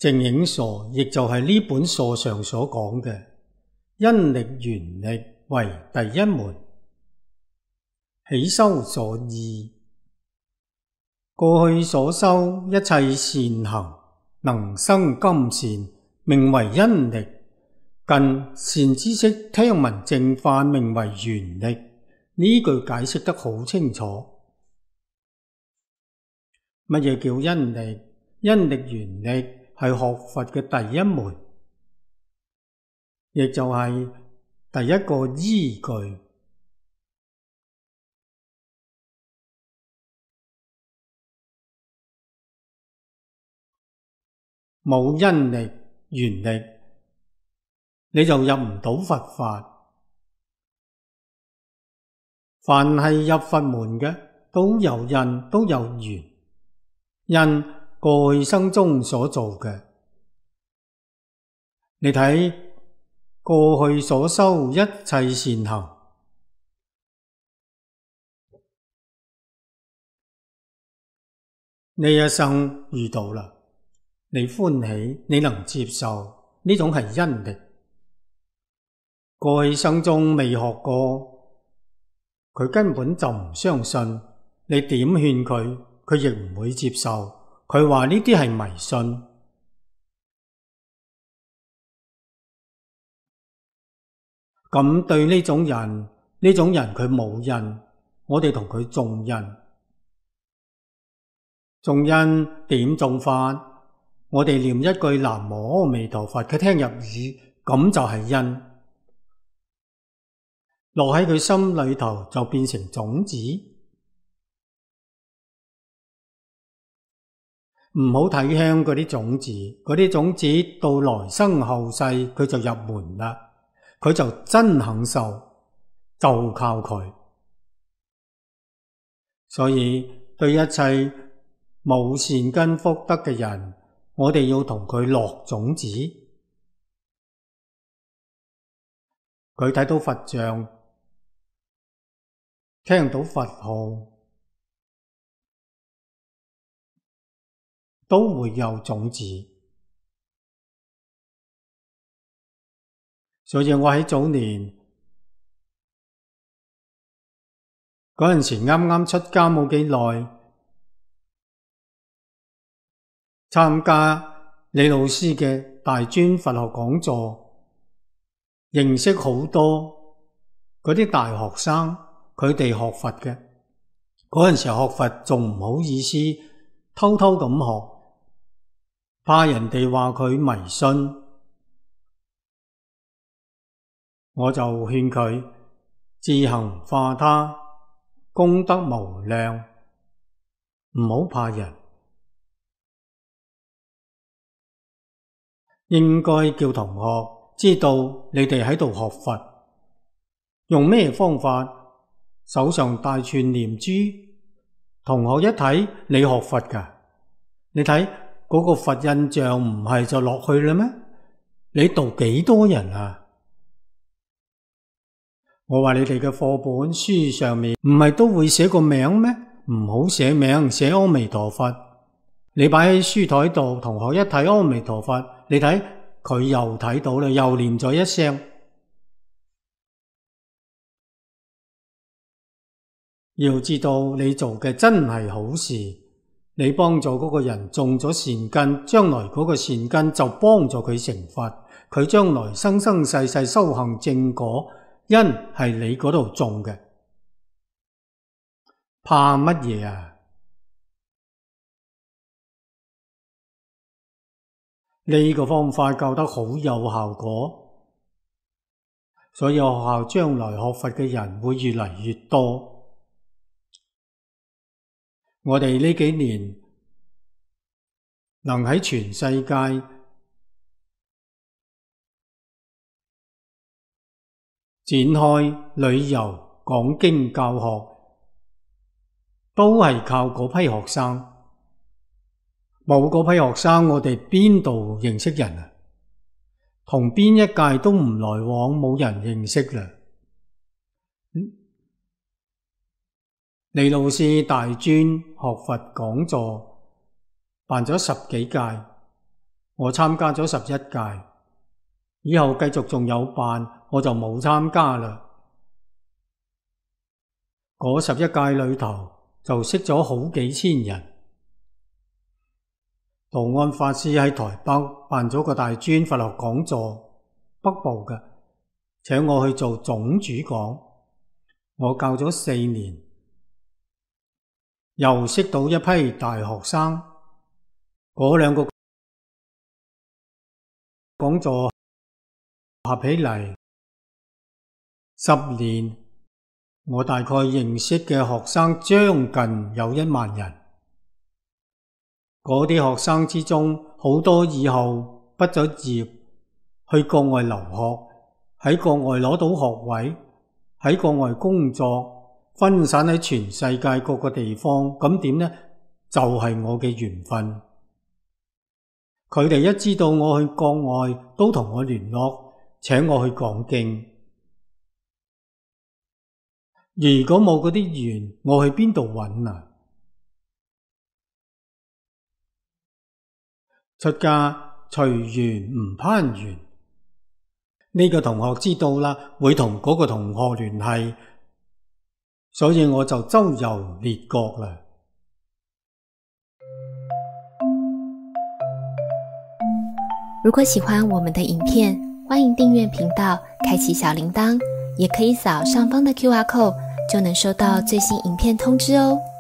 淨影疏亦就係呢本疏上所講嘅因力緣力為第一門，起修所依。過去所修一切善行，能生今善，名為因力；近善知識聽聞正法，名為緣力。呢句解釋得好清楚。乜嘢叫因力？因力緣力係學佛嘅第一門，亦就係第一個依據。冇因力緣力，你就入唔到佛法。凡係入佛門嘅，都有因，都有緣。因過去生中所做嘅，你睇過去所修一切善行，呢一生遇到啦，你歡喜，你能接受，呢種係因力。過去生中未學過，佢根本就唔相信，你點勸佢，佢亦唔會接受。佢話呢啲係迷信。咁對呢種人佢冇因，我哋同佢種因。種因點種法？我哋念一句南無阿彌陀佛，佢聽入耳，咁就係因。落喺佢心裏頭就變成種子。唔好睇輕嗰啲種子，嗰啲種子到來生後世佢就入門啦，佢就真肯受，就靠佢。所以對一切冇善根福德嘅人，我哋要同佢落種子。佢睇到佛像，聽到佛號，都會有種子。所以我喺早年嗰陣時啱啱出家冇幾耐，參加李老師嘅大專佛學講座，認識好多嗰啲大學生，佢哋學佛嘅。嗰陣時學佛仲唔好意思偷偷咁學，怕人哋話佢迷信。我就勸佢自行化他，功德無量，唔好怕人。應該叫同學知道你哋喺度學佛，用咩方法？手上戴串念珠，同學一睇你學佛㗎，你睇嗰個佛印象唔係就落去啦咩？你度幾多人啊？我話你哋嘅課本書上面唔係都會寫個名咩？唔好寫名，寫阿彌陀佛。你擺喺書台度，同學一睇阿彌陀佛，你睇佢又睇到啦，又念咗一聲。要知道你做嘅真係好事，你幫助嗰個人種咗善根，將來嗰個善根就幫助佢成佛，佢將來生生世世修行正果，因係你嗰度種嘅，怕乜嘢啊？呢個方法教得好有效果，所以學校將來學佛嘅人會越嚟越多。我哋呢幾年能喺全世界展開旅遊、講經教學，都係靠嗰批學生。冇嗰批學生，我哋邊度認識人啊？同邊一屆都唔來往，冇人認識啦。李老師大專學佛講座辦咗10幾屆， 我參加咗11屆，以後繼續仲有辦，我就冇參加啦。嗰11屆裏頭就識咗好幾千人。道安法師喺台北辦咗個大專佛學講座，北部嘅，請我去做總主講，我教咗4年，又識到一批大學生，嗰2個講座合起嚟10年，我大概認識嘅學生將近有1萬人。嗰啲學生之中，好多以後畢咗業，去國外留學，喺國外攞到學位，喺國外工作，分散喺全世界各個地方。咁點呢？就係我嘅緣分。佢哋一知道我去國外，都同我聯絡，請我去講經。如果冇嗰啲緣，我去邊度揾啊？出家隨緣唔攀緣，呢個同學知道啦，會同嗰個同學聯繫，所以我就周遊列國啦。 如果喜歡我們的影片，歡迎訂閱頻道，開啟小鈴鐺，也可以掃上方的QR code，就能收到最新影片通知哦。